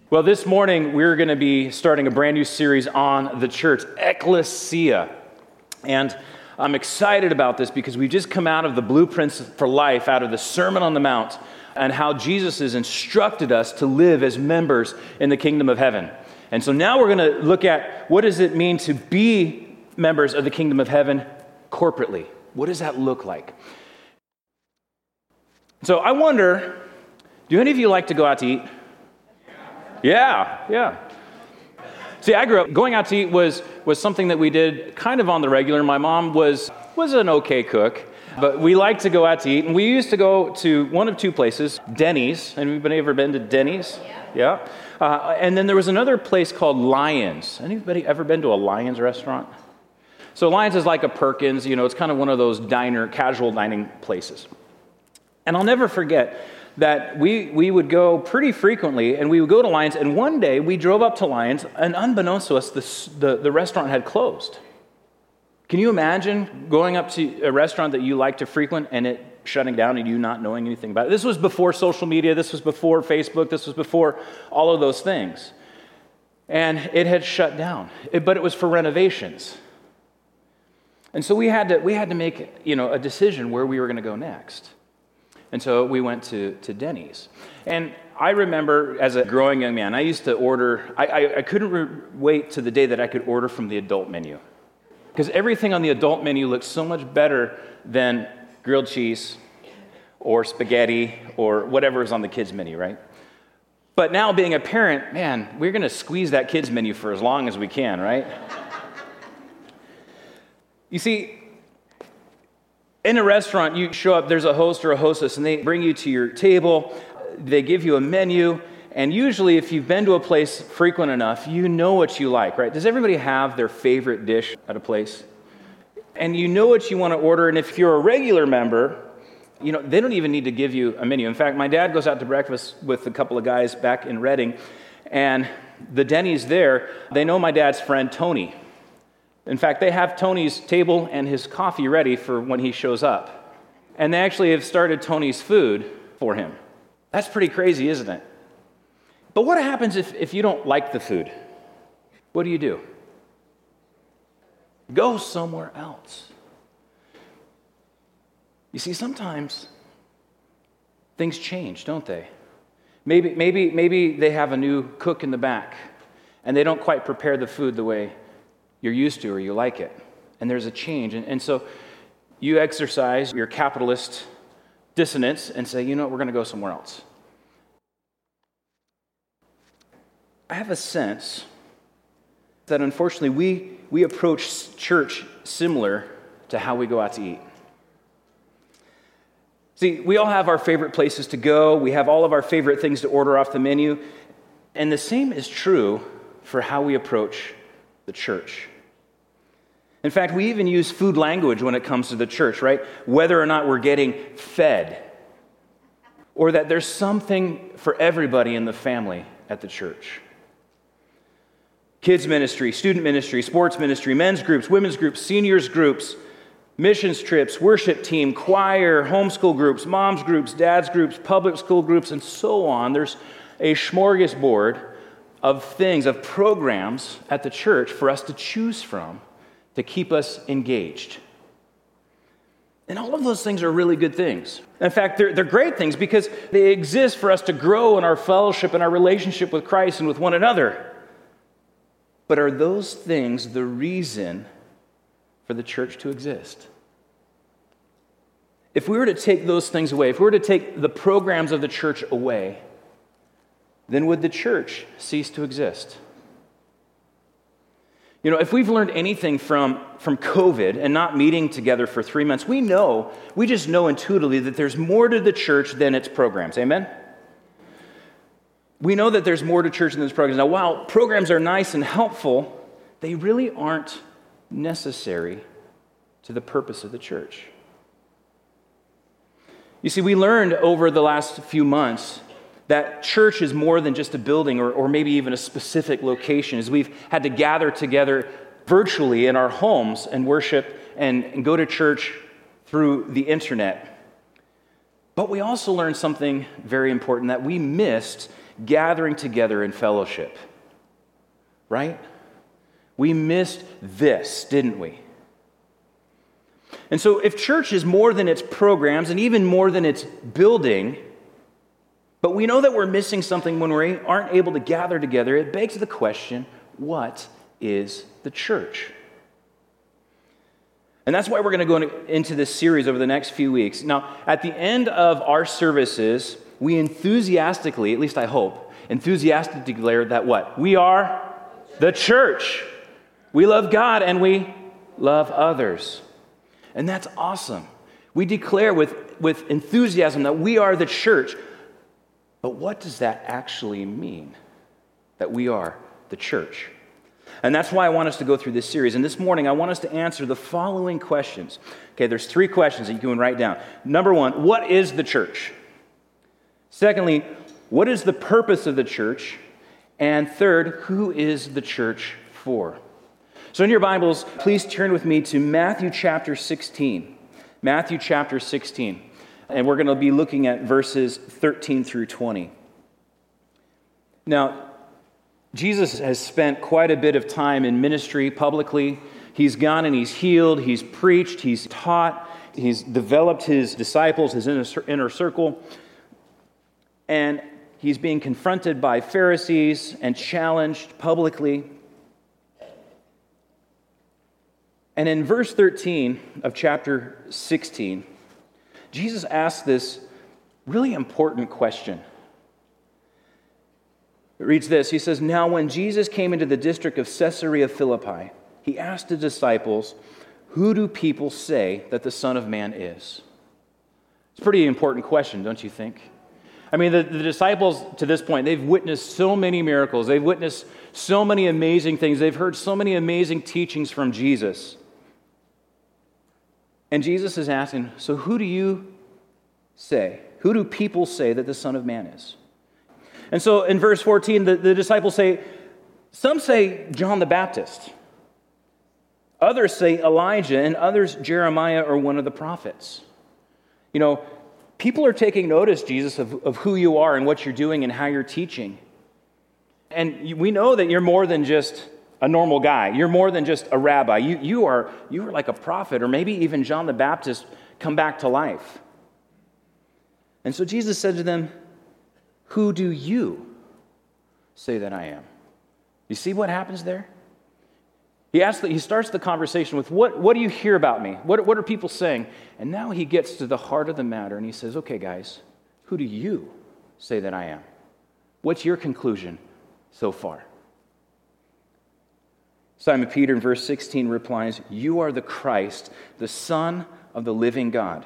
Well, this morning we're going to be starting a brand new series on the church, Ecclesia. And I'm excited about this because we've just come out of the blueprints for life, out of the Sermon on the Mount, and how Jesus has instructed us to live as members in the kingdom of heaven. And so now we're going to look at what does it mean to be members of the kingdom of heaven corporately? What does that look like? So I wonder, do any of you like to go out to eat? Yeah. See, I grew up, going out to eat was something that we did kind of on the regular. My mom was an okay cook, but we liked to go out to eat. And we used to go to one of two places, Denny's. Anybody ever been to Denny's? Yeah. And then there was another place called Lyons. Anybody ever been to a Lyons restaurant? So Lyons is like a Perkins, it's kind of one of those casual dining places. And I'll never forget that we would go pretty frequently, and we would go to Lyons, and one day we drove up to Lyons, and unbeknownst to us, the restaurant had closed. Can you imagine going up to a restaurant that you like to frequent and it shutting down and you not knowing anything about it? This was before social media, this was before Facebook, this was before all of those things. And it had shut down, but it was for renovations. And so we had to make a decision where we were going to go next. And so we went to Denny's. And I remember as a growing young man, I used to order, I couldn't wait to the day that I could order from the adult menu. Because everything on the adult menu looked so much better than grilled cheese or spaghetti or whatever is on the kids' menu, right? But now being a parent, man, we're going to squeeze that kids' menu for as long as we can, right? You see, in a restaurant, you show up, there's a host or a hostess, and they bring you to your table, they give you a menu, and usually if you've been to a place frequent enough, you know what you like, right? Does everybody have their favorite dish at a place? And you know what you want to order, and if you're a regular member, they don't even need to give you a menu. In fact, my dad goes out to breakfast with a couple of guys back in Redding, and the Denny's there, they know my dad's friend, Tony. In fact, they have Tony's table and his coffee ready for when he shows up. And they actually have started Tony's food for him. That's pretty crazy, isn't it? But what happens if you don't like the food? What do? Go somewhere else. You see, sometimes things change, don't they? Maybe they have a new cook in the back, and they don't quite prepare the food the way you're used to or you like it. And there's a change. And so you exercise your capitalist dissonance and say, we're going to go somewhere else. I have a sense that unfortunately we approach church similar to how we go out to eat. See, we all have our favorite places to go. We have all of our favorite things to order off the menu. And the same is true for how we approach the church. In fact, we even use food language when it comes to the church, right? Whether or not we're getting fed, or that there's something for everybody in the family at the church. Kids ministry, student ministry, sports ministry, men's groups, women's groups, seniors groups, missions trips, worship team, choir, homeschool groups, moms groups, dads groups, public school groups, and so on. There's a smorgasbord of things, of programs at the church for us to choose from to keep us engaged. And all of those things are really good things. In fact, they're great things because they exist for us to grow in our fellowship and our relationship with Christ and with one another. But are those things the reason for the church to exist? If we were to take those things away, if we were to take the programs of the church away, then would the church cease to exist? If we've learned anything from COVID and not meeting together for 3 months, we just know intuitively that there's more to the church than its programs. Amen? We know that there's more to church than its programs. Now, while programs are nice and helpful, they really aren't necessary to the purpose of the church. You see, we learned over the last few months that church is more than just a building or maybe even a specific location, as we've had to gather together virtually in our homes and worship and go to church through the internet. But we also learned something very important that we missed gathering together in fellowship. Right? We missed this, didn't we? And so if church is more than its programs and even more than its building, but we know that we're missing something when we aren't able to gather together, it begs the question, what is the church? And that's why we're going to go into this series over the next few weeks. Now, at the end of our services, we enthusiastically, at least I hope, enthusiastically declare that what? We are the church. We love God and we love others. And that's awesome. We declare with enthusiasm that we are the church. But what does that actually mean? That we are the church. And that's why I want us to go through this series. And this morning, I want us to answer the following questions. Okay, there's 3 questions that you can write down. Number 1, what is the church? Secondly, what is the purpose of the church? And third, who is the church for? So in your Bibles, please turn with me to Matthew chapter 16. Matthew chapter 16. And we're going to be looking at verses 13 through 20. Now, Jesus has spent quite a bit of time in ministry publicly. He's gone and he's healed, he's preached, he's taught, he's developed his disciples, his inner circle. And he's being confronted by Pharisees and challenged publicly. And in verse 13 of chapter 16, Jesus asks this really important question. It reads this. He says, "Now when Jesus came into the district of Caesarea Philippi, he asked the disciples, 'Who do people say that the Son of Man is?'" It's a pretty important question, don't you think? I mean, the disciples to this point, they've witnessed so many miracles. They've witnessed so many amazing things. They've heard so many amazing teachings from Jesus. And Jesus is asking, so who do you say? Who do people say that the Son of Man is? And so in verse 14, the disciples say, some say John the Baptist. Others say Elijah, and others Jeremiah or one of the prophets. You know, people are taking notice, Jesus, of who you are and what you're doing and how you're teaching. And we know that you're more than just a normal guy. You're more than just a rabbi. You are like a prophet, or maybe even John the Baptist come back to life. And so Jesus said to them, "Who do you say that I am?" You see what happens there? He starts the conversation with, what do you hear about me? What are people saying? And now he gets to the heart of the matter, and he says, okay, guys, who do you say that I am? What's your conclusion so far? Simon Peter in verse 16 replies, "You are the Christ, the Son of the living God."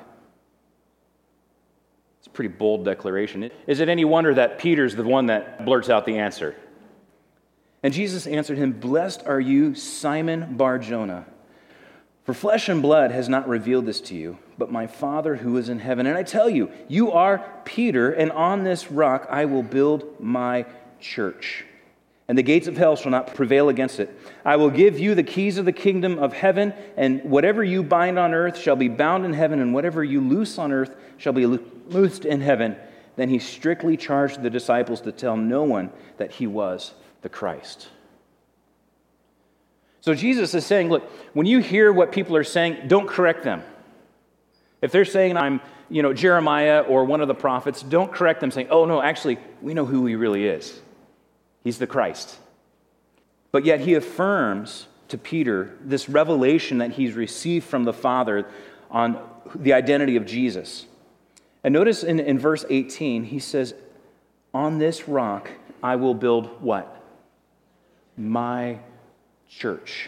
It's a pretty bold declaration. Is it any wonder that Peter's the one that blurts out the answer? And Jesus answered him, "Blessed are you, Simon Bar-Jonah, for flesh and blood has not revealed this to you, but my Father who is in heaven. And I tell you, you are Peter, and on this rock I will build my church. And the gates of hell shall not prevail against it. I will give you the keys of the kingdom of heaven, and whatever you bind on earth shall be bound in heaven, and whatever you loose on earth shall be loosed in heaven." Then he strictly charged the disciples to tell no one that he was the Christ. So Jesus is saying, look, when you hear what people are saying, don't correct them. If they're saying I'm, Jeremiah or one of the prophets, don't correct them saying, oh no, actually, we know who he really is. He's the Christ. But yet he affirms to Peter this revelation that he's received from the Father on the identity of Jesus. And notice in verse 18, he says, "On this rock I will build" what? "My church."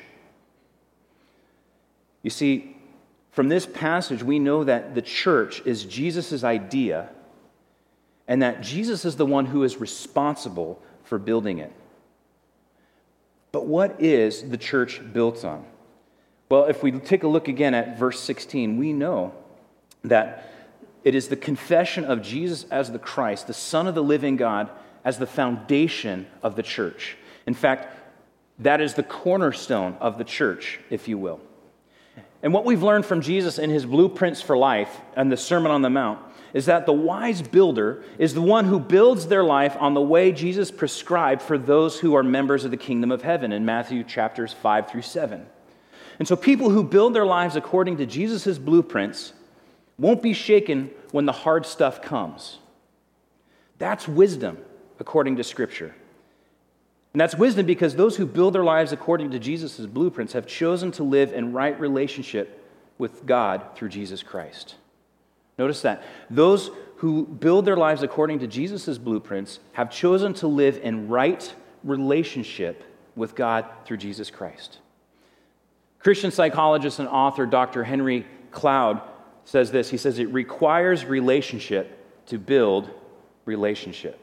You see, from this passage, we know that the church is Jesus' idea, and that Jesus is the one who is responsible for building it. But what is the church built on? Well, if we take a look again at verse 16, we know that it is the confession of Jesus as the Christ, the Son of the living God, as the foundation of the church. In fact, that is the cornerstone of the church, if you will. And what we've learned from Jesus in his blueprints for life and the Sermon on the Mount is that the wise builder is the one who builds their life on the way Jesus prescribed for those who are members of the kingdom of heaven in Matthew chapters 5 through 7. And so people who build their lives according to Jesus' blueprints won't be shaken when the hard stuff comes. That's wisdom according to Scripture. And that's wisdom because those who build their lives according to Jesus' blueprints have chosen to live in right relationship with God through Jesus Christ. Notice that. Those who build their lives according to Jesus' blueprints have chosen to live in right relationship with God through Jesus Christ. Christian psychologist and author Dr. Henry Cloud says this. He says, it requires relationship to build relationship.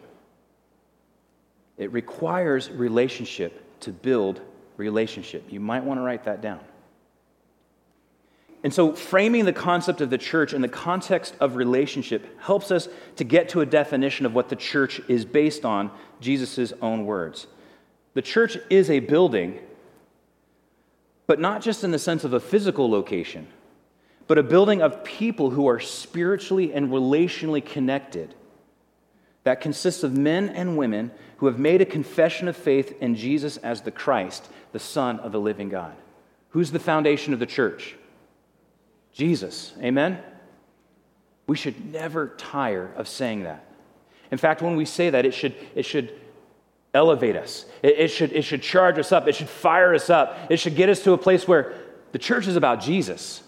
It requires relationship to build relationship. You might want to write that down. And so framing the concept of the church in the context of relationship helps us to get to a definition of what the church is based on, Jesus' own words. The church is a building, but not just in the sense of a physical location, but a building of people who are spiritually and relationally connected that consists of men and women who have made a confession of faith in Jesus as the Christ, the Son of the living God. Who's the foundation of the church? Jesus. Amen? We should never tire of saying that. In fact, when we say that, it should elevate us. It should charge us up. It should fire us up. It should get us to a place where the church is about Jesus.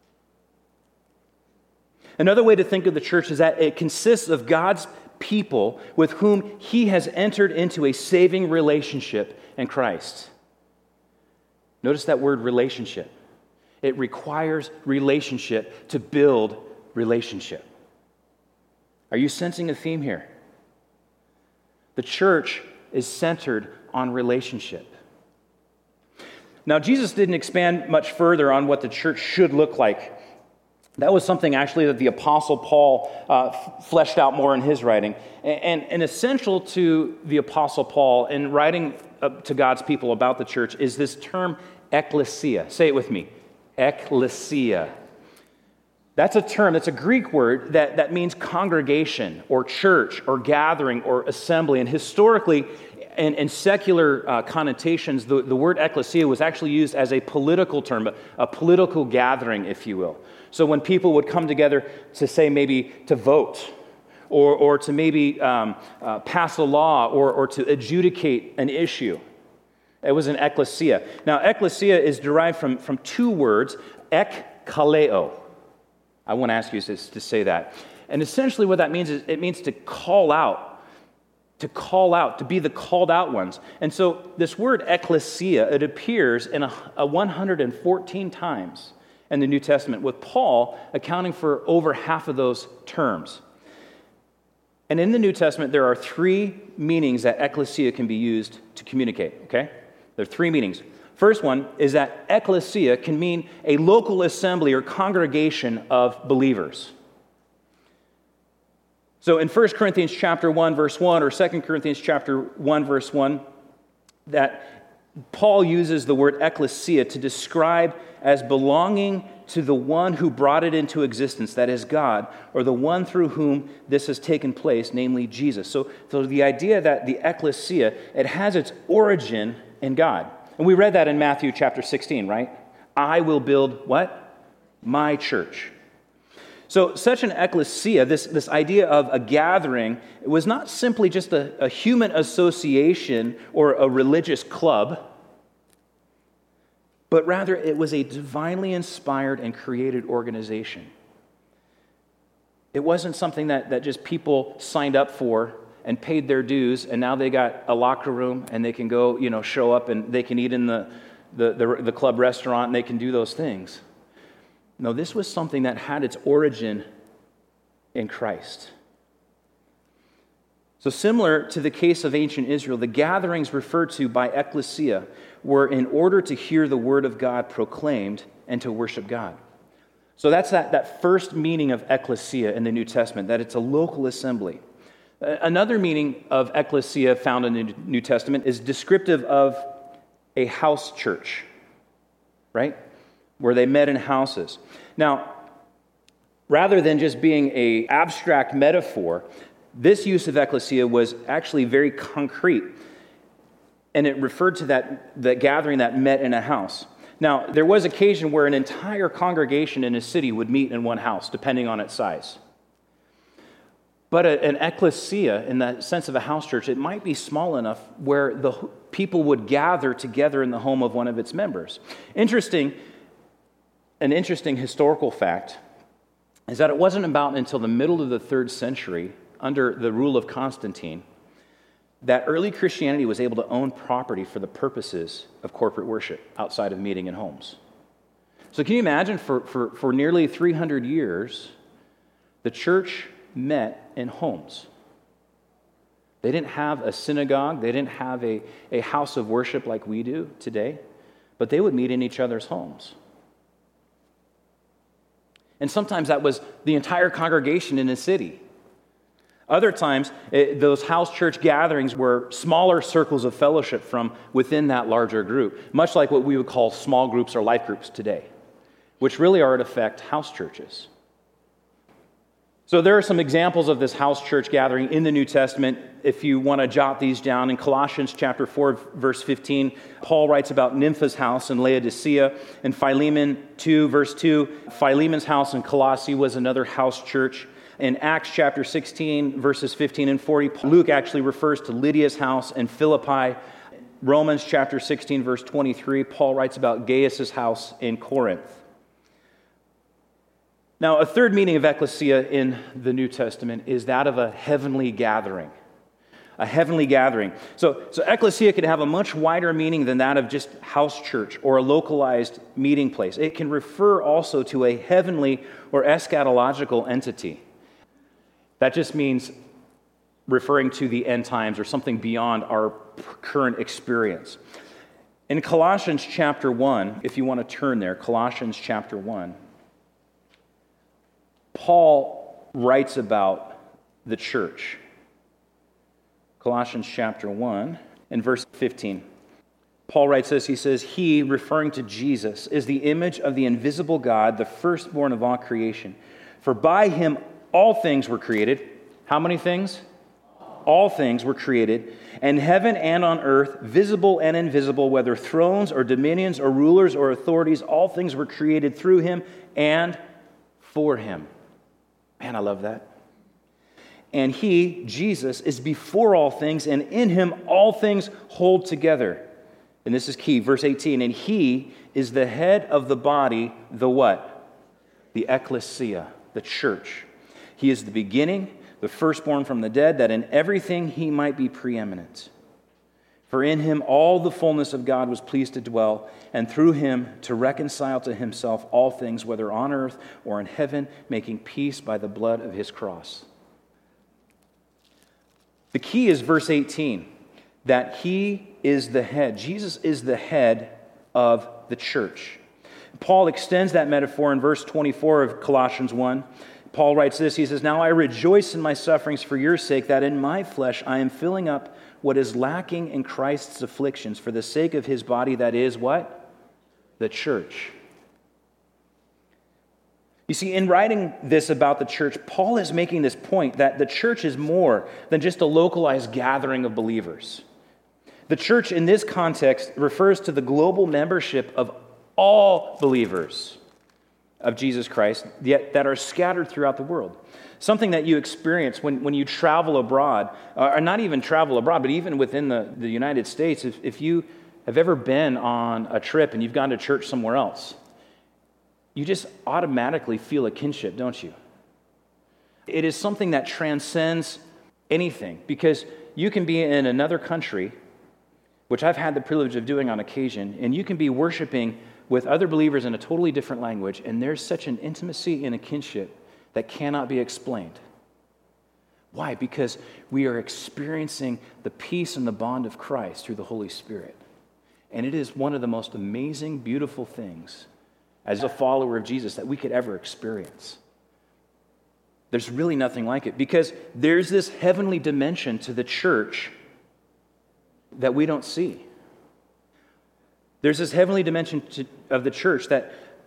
Another way to think of the church is that it consists of God's people with whom He has entered into a saving relationship in Christ. Notice that word relationship. It requires relationship to build relationship. Are you sensing a theme here? The church is centered on relationship. Now, Jesus didn't expand much further on what the church should look like. That was something actually that the Apostle Paul fleshed out more in his writing. And essential to the Apostle Paul in writing to God's people about the church is this term ekklesia. Say it with me. Ekklesia. That's a term, that's a Greek word that means congregation or church or gathering or assembly. And historically, in secular connotations, the word ekklesia was actually used as a political term, a political gathering, if you will. So when people would come together to say maybe to vote or to maybe pass a law or to adjudicate an issue, it was an ekklesia. Now, ekklesia is derived from two words, ek kaleo. I want to ask you to say that. And essentially what that means is it means to call out, to be the called out ones. And so this word ekklesia, it appears in a 114 times in the New Testament, with Paul accounting for over half of those terms. And in the New Testament, there are three meanings that ekklesia can be used to communicate, okay? There are three meanings. First one is that ekklesia can mean a local assembly or congregation of believers. So in 1 Corinthians chapter 1, verse 1, or 2 Corinthians chapter 1, verse 1, that Paul uses the word ekklesia to describe as belonging to the one who brought it into existence, that is God, or the one through whom this has taken place, namely Jesus. So the idea that the ekklesia, it has its origin in God. And we read that in Matthew chapter 16, right? I will build what? My church. So such an ekklesia, this idea of a gathering, it was not simply just a human association or a religious club, but rather it was a divinely inspired and created organization. It wasn't something that just people signed up for and paid their dues, and now they got a locker room and they can go, show up and they can eat in the club restaurant and they can do those things. No, this was something that had its origin in Christ. So similar to the case of ancient Israel, the gatherings referred to by ekklesia were in order to hear the word of God proclaimed and to worship God. So that's that first meaning of ekklesia in the New Testament, that it's a local assembly. Another meaning of ekklesia found in the New Testament is descriptive of a house church, right? Where they met in houses. Now, Rather than just being an abstract metaphor, this use of ecclesia was actually very concrete. And it referred to that gathering that met in a house. Now, there was occasion where an entire congregation in a city would meet in one house, depending on its size. But an ecclesia, in the sense of a house church, it might be small enough where the people would gather together in the home of one of its members. An interesting historical fact is that it wasn't about until the middle of the 3rd century, under the rule of Constantine, that early Christianity was able to own property for the purposes of corporate worship outside of meeting in homes. So can you imagine for nearly 300 years, the church met in homes. They didn't have a synagogue. They didn't have a house of worship like we do today, but they would meet in each other's homes. And sometimes that was the entire congregation in a city. Other times, those house church gatherings were smaller circles of fellowship from within that larger group, much like what we would call small groups or life groups today, which really are, in effect, house churches. So there are some examples of this house church gathering in the New Testament. If you want to jot these down, in Colossians chapter 4, verse 15, Paul writes about Nympha's house in Laodicea. In Philemon 2, verse 2, Philemon's house in Colossae was another house church. In Acts chapter 16, verses 15 and 40, Luke actually refers to Lydia's house in Philippi. Romans chapter 16, verse 23, Paul writes about Gaius' house in Corinth. Now, a third meaning of ecclesia in the New Testament is that of a heavenly gathering. A heavenly gathering. So ecclesia can have a much wider meaning than that of just house church or a localized meeting place. It can refer also to a heavenly or eschatological entity. That just means referring to the end times or something beyond our current experience. In Colossians chapter 1, if you want to turn there, Colossians chapter 1, Paul writes about the church. Colossians chapter 1 and verse 15. Paul writes this, he says, "He," referring to Jesus, "is the image of the invisible God, the firstborn of all creation. For by him all things were created." How many things? All things were created, and heaven and on earth, visible and invisible, whether thrones or dominions or rulers or authorities, all things were created through him and for him. Man, I love that. "And he," Jesus, "is before all things, and in him all things hold together." And this is key, verse 18. "And he is the head of the body," the what? The ecclesia, the church. "He is the beginning, the firstborn from the dead, that in everything he might be preeminent. For in him all the fullness of God was pleased to dwell, and through him to reconcile to himself all things, whether on earth or in heaven, making peace by the blood of his cross." The key is verse 18, that he is the head. Jesus is the head of the church. Paul extends that metaphor in verse 24 of Colossians 1. Paul writes this, he says, "Now I rejoice in my sufferings for your sake, that in my flesh I am filling up what is lacking in Christ's afflictions for the sake of his body," that is what? The church. You see, in writing this about the church, Paul is making this point that the church is more than just a localized gathering of believers. The church in this context refers to the global membership of all believers of Jesus Christ, yet that are scattered throughout the world. Something that you experience when you travel abroad, or not even travel abroad, but even within the United States, if you have ever been on a trip and you've gone to church somewhere else, you just automatically feel a kinship, don't you? It is something that transcends anything, because you can be in another country, which I've had the privilege of doing on occasion, and you can be worshiping with other believers in a totally different language, and there's such an intimacy and a kinship that cannot be explained. Why? Because we are experiencing the peace and the bond of Christ through the Holy Spirit. And it is one of the most amazing, beautiful things as a follower of Jesus that we could ever experience. There's really nothing like it, because there's this heavenly dimension to the church that we don't see. There's this heavenly dimension of the church that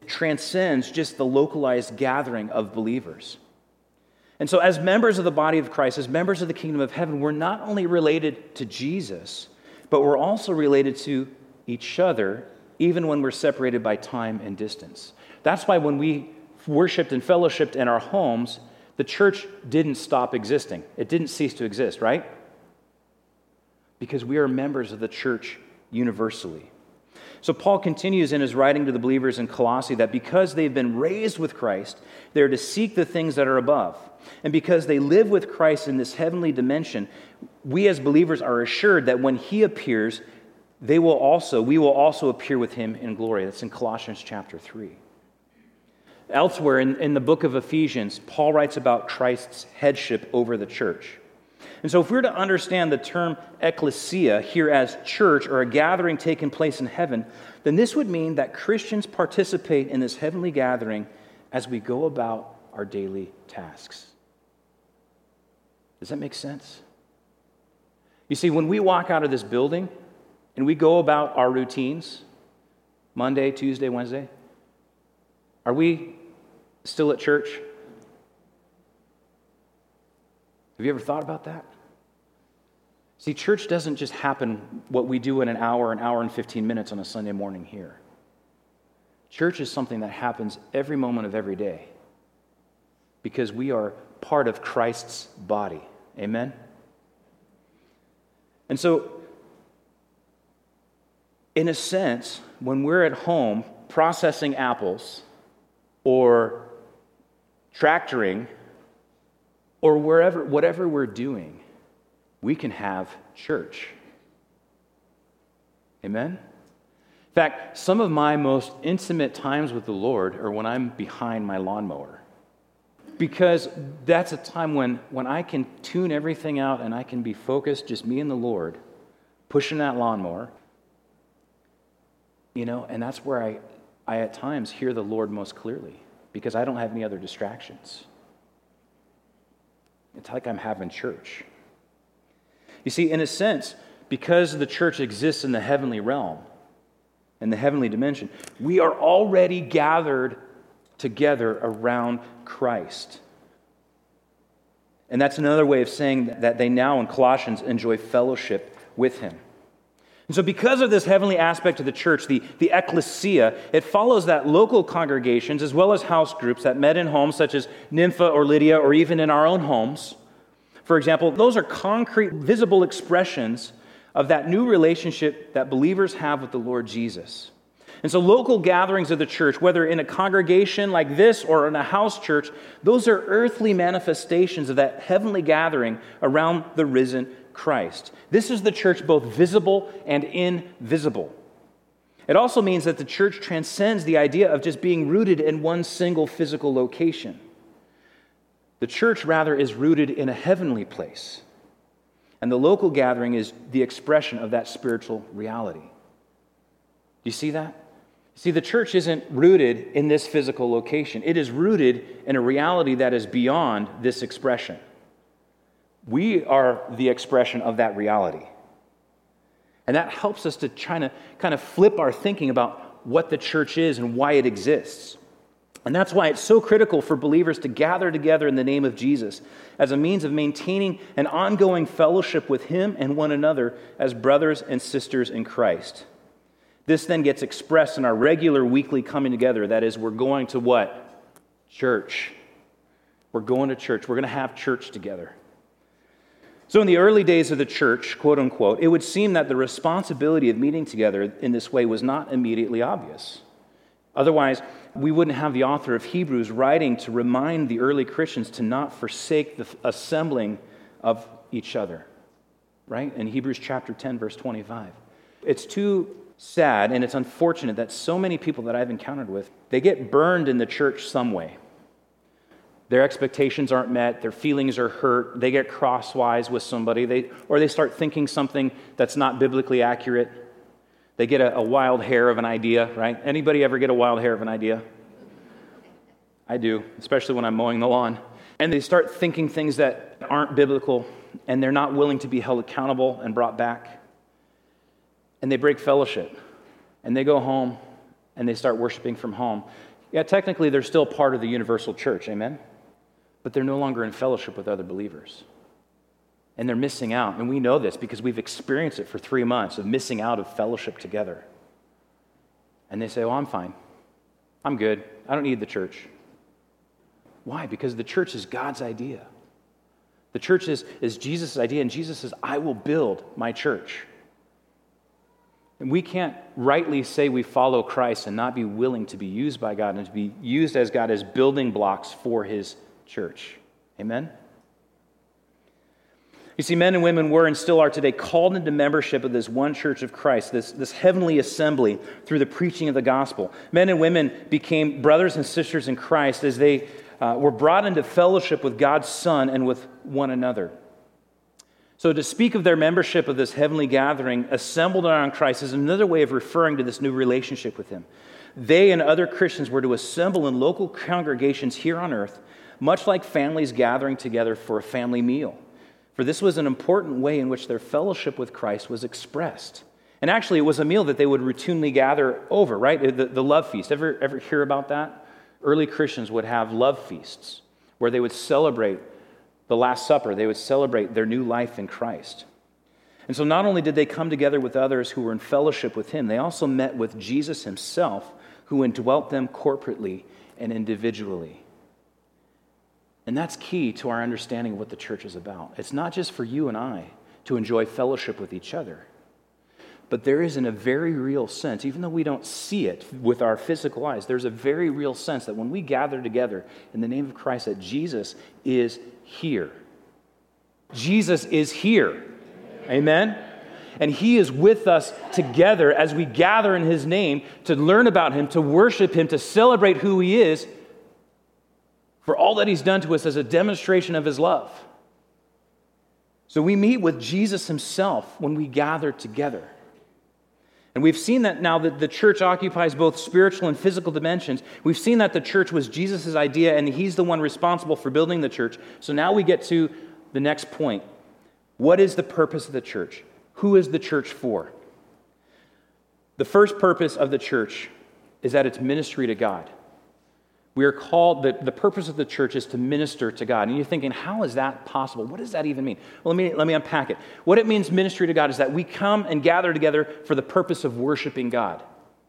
transcends just the localized gathering of believers. And so as members of the body of Christ, as members of the kingdom of heaven, we're not only related to Jesus, but we're also related to each other, even when we're separated by time and distance. That's why when we worshiped and fellowshiped in our homes, the church didn't stop existing. It didn't cease to exist, right? Because we are members of the church universally. So Paul continues in his writing to the believers in Colossae that because they've been raised with Christ, they're to seek the things that are above. And because they live with Christ in this heavenly dimension, we as believers are assured that when he appears, we will also appear with him in glory. That's in Colossians chapter 3. Elsewhere in the book of Ephesians, Paul writes about Christ's headship over the church. And so if we're to understand the term ecclesia here as church or a gathering taking place in heaven, then this would mean that Christians participate in this heavenly gathering as we go about our daily tasks. Does that make sense? You see, when we walk out of this building and we go about our routines, Monday, Tuesday, Wednesday, are we still at church? Have you ever thought about that? See, church doesn't just happen what we do in an hour and 15 minutes on a Sunday morning here. Church is something that happens every moment of every day because we are part of Christ's body. Amen? And so, in a sense, when we're at home processing apples or tractoring or whatever we're doing, we can have church. Amen? In fact, some of my most intimate times with the Lord are when I'm behind my lawnmower. Because that's a time when I can tune everything out and I can be focused, just me and the Lord, pushing that lawnmower. And that's where I at times hear the Lord most clearly because I don't have any other distractions. It's like I'm having church. You see, in a sense, because the church exists in the heavenly realm, in the heavenly dimension, we are already gathered together around Christ. And that's another way of saying that they now in Colossians enjoy fellowship with him. And so because of this heavenly aspect of the church, the ecclesia, it follows that local congregations as well as house groups that met in homes such as Nympha or Lydia or even in our own homes, for example, those are concrete, visible expressions of that new relationship that believers have with the Lord Jesus. And so local gatherings of the church, whether in a congregation like this or in a house church, those are earthly manifestations of that heavenly gathering around the risen Christ. This is the church both visible and invisible. It also means that the church transcends the idea of just being rooted in one single physical location. The church, rather, is rooted in a heavenly place. And the local gathering is the expression of that spiritual reality. Do you see that? See, the church isn't rooted in this physical location. It is rooted in a reality that is beyond this expression. We are the expression of that reality. And that helps us to try to kind of flip our thinking about what the church is and why it exists. And that's why it's so critical for believers to gather together in the name of Jesus as a means of maintaining an ongoing fellowship with him and one another as brothers and sisters in Christ. This then gets expressed in our regular weekly coming together. That is, we're going to what? Church. We're going to church. We're going to have church together. So in the early days of the church, quote unquote, it would seem that the responsibility of meeting together in this way was not immediately obvious. Otherwise, we wouldn't have the author of Hebrews writing to remind the early Christians to not forsake the assembling of each other, right? In Hebrews chapter 10, verse 25. It's too sad and it's unfortunate that so many people that I've encountered with, they get burned in the church some way. Their expectations aren't met, their feelings are hurt, they get crosswise with somebody, or they start thinking something that's not biblically accurate. They get a wild hair of an idea, right? Anybody ever get a wild hair of an idea? I do, especially when I'm mowing the lawn. And they start thinking things that aren't biblical, and they're not willing to be held accountable and brought back. And they break fellowship, and they go home, and they start worshiping from home. Yeah, technically they're still part of the universal church, amen? But they're no longer in fellowship with other believers. And they're missing out. And we know this because we've experienced it for 3 months of missing out of fellowship together. And they say, oh, I'm fine. I'm good. I don't need the church. Why? Because the church is God's idea. The church is Jesus' idea, and Jesus says, I will build my church. And we can't rightly say we follow Christ and not be willing to be used by God and to be used as God as building blocks for his church. Amen? You see, men and women were and still are today called into membership of this one church of Christ, this heavenly assembly through the preaching of the gospel. Men and women became brothers and sisters in Christ as they were brought into fellowship with God's Son and with one another. So to speak of their membership of this heavenly gathering assembled around Christ is another way of referring to this new relationship with him. They and other Christians were to assemble in local congregations here on earth, much like families gathering together for a family meal. For this was an important way in which their fellowship with Christ was expressed. And actually, it was a meal that they would routinely gather over, right? The love feast. Ever hear about that? Early Christians would have love feasts where they would celebrate the Last Supper. They would celebrate their new life in Christ. And so not only did they come together with others who were in fellowship with him, they also met with Jesus himself, who indwelt them corporately and individually. And that's key to our understanding of what the church is about. It's not just for you and I to enjoy fellowship with each other, but there is, in a very real sense, even though we don't see it with our physical eyes, there's a very real sense that when we gather together in the name of Christ, that Jesus is here. Jesus is here. Amen? And he is with us together as we gather in his name to learn about him, to worship him, to celebrate who he is, for all that he's done to us as a demonstration of his love. So we meet with Jesus himself when we gather together. And we've seen that now that the church occupies both spiritual and physical dimensions. We've seen that the church was Jesus' idea and he's the one responsible for building the church. So now we get to the next point. What is the purpose of the church? Who is the church for? The first purpose of the church is that it's ministry to God. We are called, the purpose of the church is to minister to God. And you're thinking, how is that possible? What does that even mean? Well, let me unpack it. What it means, ministry to God, is that we come and gather together for the purpose of worshiping God.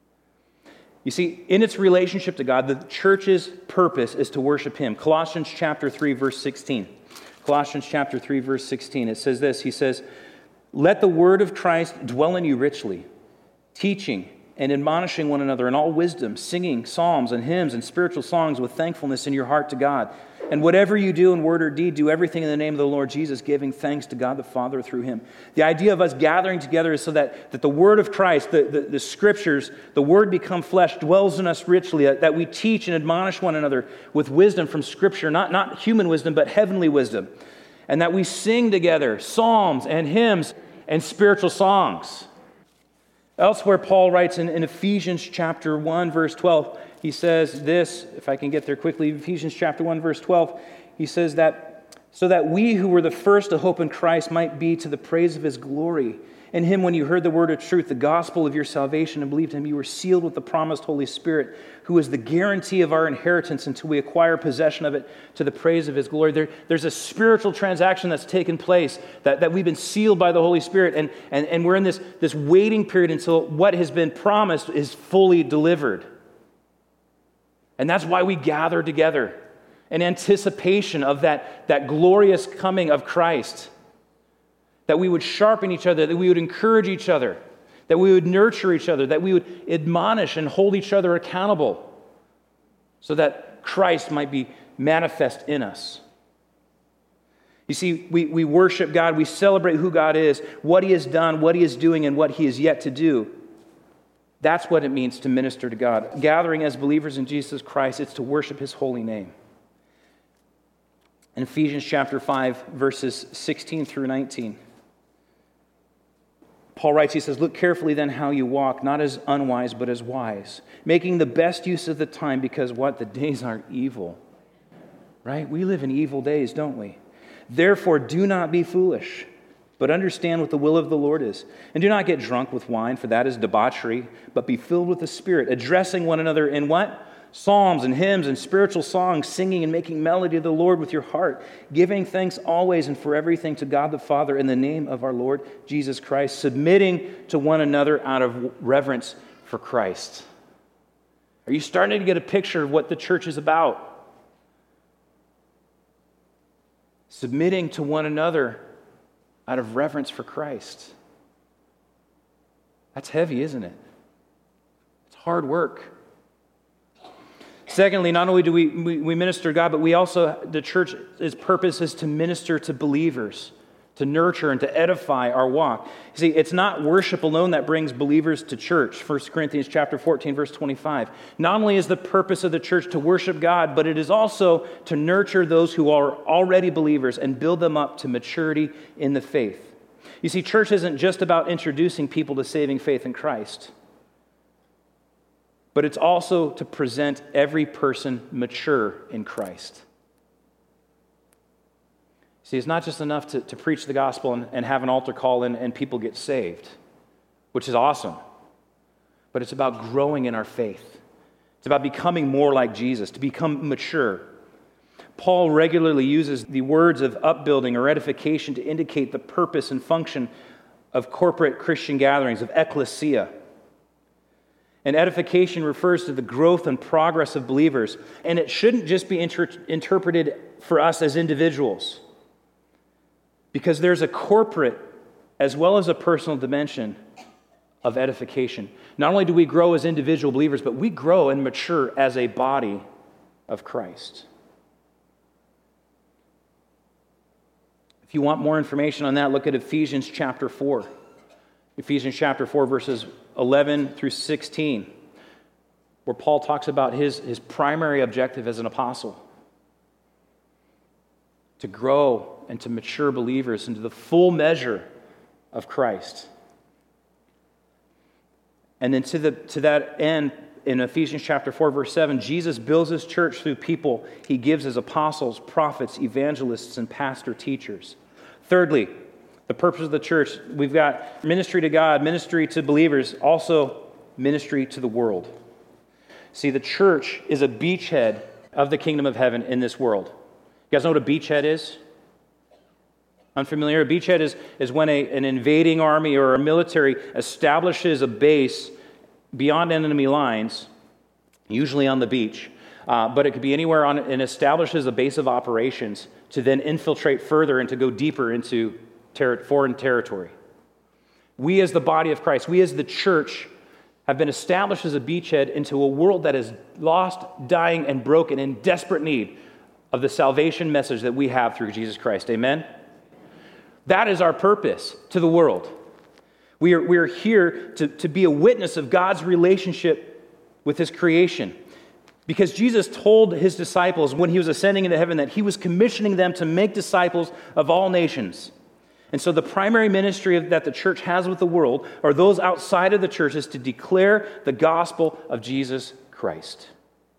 You see, in its relationship to God, the church's purpose is to worship him. Colossians chapter 3, verse 16. Colossians chapter 3, verse 16. It says this. He says, let the word of Christ dwell in you richly, teaching and admonishing one another in all wisdom, singing psalms and hymns and spiritual songs with thankfulness in your heart to God. And whatever you do in word or deed, do everything in the name of the Lord Jesus, giving thanks to God the Father through him. The idea of us gathering together is so that the word of Christ, the scriptures, the word become flesh, dwells in us richly, that we teach and admonish one another with wisdom from scripture, not human wisdom, but heavenly wisdom. And that we sing together psalms and hymns and spiritual songs. Elsewhere, Paul writes in Ephesians chapter 1, verse 12, he says this, if I can get there quickly, Ephesians chapter 1, verse 12, he says that, so that we who were the first to hope in Christ might be to the praise of his glory. In him, when you heard the word of truth, the gospel of your salvation, and believed him, you were sealed with the promised Holy Spirit, who is the guarantee of our inheritance until we acquire possession of it to the praise of his glory. There's a spiritual transaction that's taken place, that we've been sealed by the Holy Spirit, and we're in this waiting period until what has been promised is fully delivered. And that's why we gather together in anticipation of that glorious coming of Christ. That we would sharpen each other, that we would encourage each other, that we would nurture each other, that we would admonish and hold each other accountable so that Christ might be manifest in us. You see, we worship God, we celebrate who God is, what he has done, what he is doing, and what he is yet to do. That's what it means to minister to God. Gathering as believers in Jesus Christ, it's to worship his holy name. In Ephesians chapter 5, verses 16 through 19, Paul writes, he says, look carefully then how you walk, not as unwise, but as wise, making the best use of the time, because what? The days are evil. Right? We live in evil days, don't we? Therefore, do not be foolish, but understand what the will of the Lord is. And do not get drunk with wine, for that is debauchery, but be filled with the Spirit, addressing one another in what? psalms and hymns and spiritual songs, singing and making melody to the Lord with your heart, giving thanks always and for everything to God the Father in the name of our Lord Jesus Christ, submitting to one another out of reverence for Christ. Are you starting to get a picture of what the church is about? Submitting to one another out of reverence for Christ. That's heavy, isn't it? It's hard work. Secondly, not only do we minister to God, but we also, the church's purpose is to minister to believers, to nurture and to edify our walk. You see, it's not worship alone that brings believers to church. 1 Corinthians chapter 14, verse 25. Not only is the purpose of the church to worship God, but it is also to nurture those who are already believers and build them up to maturity in the faith. You see, church isn't just about introducing people to saving faith in Christ, but it's also to present every person mature in Christ. See, it's not just enough to preach the gospel and have an altar call and people get saved, which is awesome. But it's about growing in our faith. It's about becoming more like Jesus, to become mature. Paul regularly uses the words of upbuilding or edification to indicate the purpose and function of corporate Christian gatherings, of ecclesia. And edification refers to the growth and progress of believers. And it shouldn't just be interpreted for us as individuals, because there's a corporate as well as a personal dimension of edification. Not only do we grow as individual believers, but we grow and mature as a body of Christ. If you want more information on that, look at Ephesians chapter 4. Ephesians chapter 4, verses 11 through 16, where Paul talks about his primary objective as an apostle: to grow and to mature believers into the full measure of Christ. And then to that end, in Ephesians chapter 4, verse 7, Jesus builds his church through people he gives as apostles, prophets, evangelists, and pastor teachers. Thirdly, the purpose of the church, we've got ministry to God, ministry to believers, also ministry to the world. See, the church is a beachhead of the kingdom of heaven in this world. You guys know what a beachhead is? Unfamiliar? A beachhead is when an invading army or a military establishes a base beyond enemy lines, usually on the beach, but it could be anywhere and establishes a base of operations to then infiltrate further and to go deeper into foreign territory. We as the body of Christ, we as the church, have been established as a beachhead into a world that is lost, dying, and broken, in desperate need of the salvation message that we have through Jesus Christ. Amen? That is our purpose to the world. We are here to be a witness of God's relationship with his creation. Because Jesus told his disciples when he was ascending into heaven that he was commissioning them to make disciples of all nations. And so the primary ministry that the church has with the world, or those outside of the church, is to declare the gospel of Jesus Christ.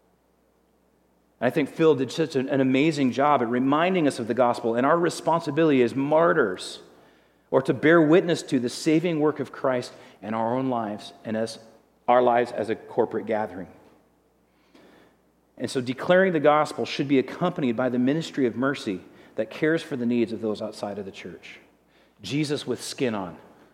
I think Phil did such an amazing job at reminding us of the gospel and our responsibility as martyrs, or to bear witness to the saving work of Christ in our own lives and as our lives as a corporate gathering. And so declaring the gospel should be accompanied by the ministry of mercy that cares for the needs of those outside of the church. Jesus with skin on.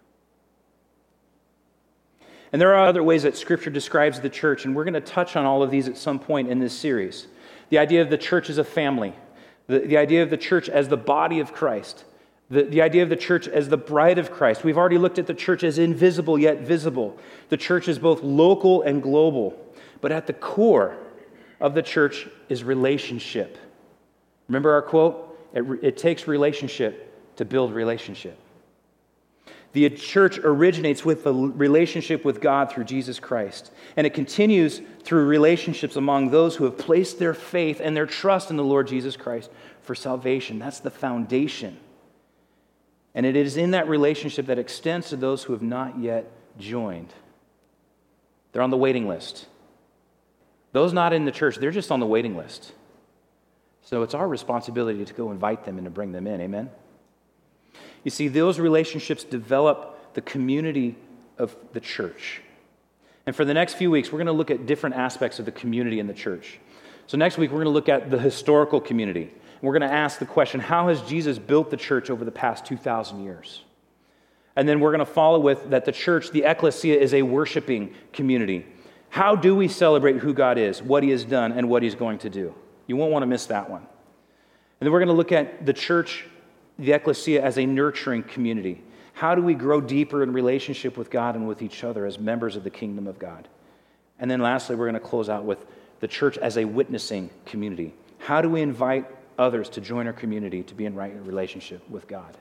And there are other ways that Scripture describes the church, and we're going to touch on all of these at some point in this series. The idea of the church as a family, the idea of the church as the body of Christ, the idea of the church as the bride of Christ. We've already looked at the church as invisible yet visible. The church is both local and global, but at the core of the church is relationship. Remember our quote? It takes relationship to build relationship. The church originates with the relationship with God through Jesus Christ, and it continues through relationships among those who have placed their faith and their trust in the Lord Jesus Christ for salvation. That's the foundation. And it is in that relationship that extends to those who have not yet joined. They're on the waiting list. Those not in the church, they're just on the waiting list. So it's our responsibility to go invite them and to bring them in. Amen? You see, those relationships develop the community of the church. And for the next few weeks, we're going to look at different aspects of the community in the church. So next week, we're going to look at the historical community. And we're going to ask the question, how has Jesus built the church over the past 2,000 years? And then we're going to follow with that the church, the ecclesia, is a worshiping community. How do we celebrate who God is, what he has done, and what he's going to do? You won't want to miss that one. And then we're going to look at the church, the ecclesia, as a nurturing community. How do we grow deeper in relationship with God and with each other as members of the kingdom of God? And then lastly, we're going to close out with the church as a witnessing community. How do we invite others to join our community to be in right relationship with God?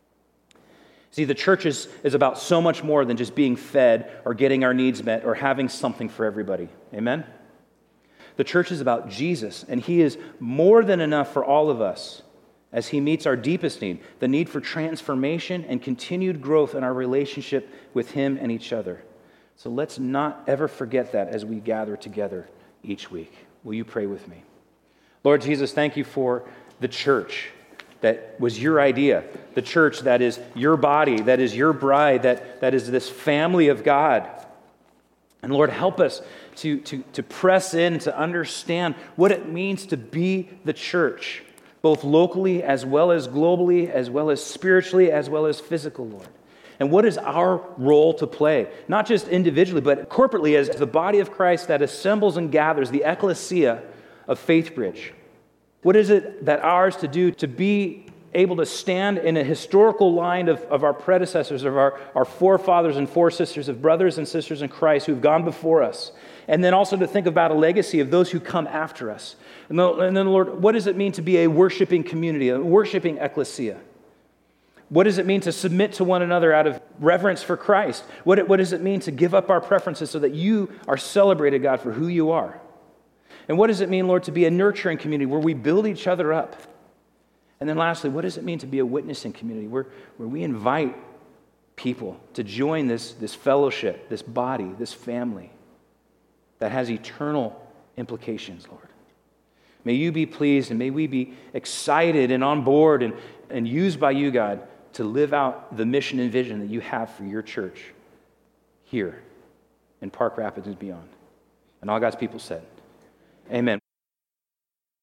See, the church is about so much more than just being fed or getting our needs met or having something for everybody. Amen? The church is about Jesus, and he is more than enough for all of us as he meets our deepest need, the need for transformation and continued growth in our relationship with him and each other. So let's not ever forget that as we gather together each week. Will you pray with me? Lord Jesus, thank you for the church that was your idea, the church that is your body, that is your bride, that is this family of God. And Lord, help us to press in, to understand what it means to be the church, both locally as well as globally, as well as spiritually, as well as physical, Lord. And what is our role to play, not just individually, but corporately as the body of Christ that assembles and gathers, the ecclesia of FaithBridge. What is it that ours to do to be able to stand in a historical line of our predecessors, of our forefathers and foresisters, of brothers and sisters in Christ who've gone before us, and then also to think about a legacy of those who come after us. And then, Lord, what does it mean to be a worshiping community, a worshiping ecclesia? What does it mean to submit to one another out of reverence for Christ? What does it mean to give up our preferences so that you are celebrated, God, for who you are? And what does it mean, Lord, to be a nurturing community where we build each other up? And then lastly, what does it mean to be a witnessing community where we invite people to join this fellowship, this body, this family that has eternal implications, Lord? May you be pleased and may we be excited and on board and used by you, God, to live out the mission and vision that you have for your church here in Park Rapids and beyond. And all God's people said, amen.